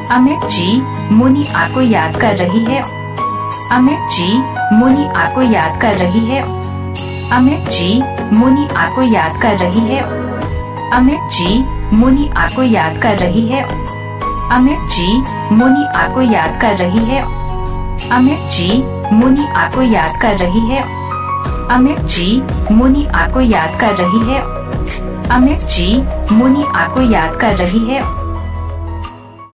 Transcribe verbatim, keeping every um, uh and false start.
अमित जी, मुनि आपको याद कर रही है। अमित जी, मुनि आपको याद कर रही है। अमित जी, मुनि आपको याद कर रही है। अमित जी, मुनि आपको याद कर रही है। अमित जी, मुनि आपको याद कर रही है। अमित जी, मुनि आपको याद कर रही है। अमित जी, मुनि आपको याद कर रही है। अमित जी, मुनि आपको याद कर रही है।